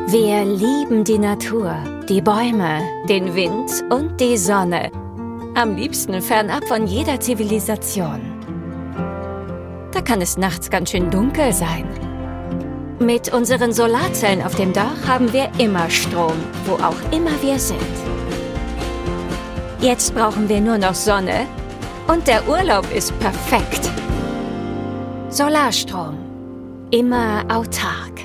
Wir lieben die Natur, die Bäume, den Wind und die Sonne. Am liebsten fernab von jeder Zivilisation. Da kann es nachts ganz schön dunkel sein. Mit unseren Solarzellen auf dem Dach haben wir immer Strom, wo auch immer wir sind. Jetzt brauchen wir nur noch Sonne und der Urlaub ist perfekt. Solarstrom. Immer autark.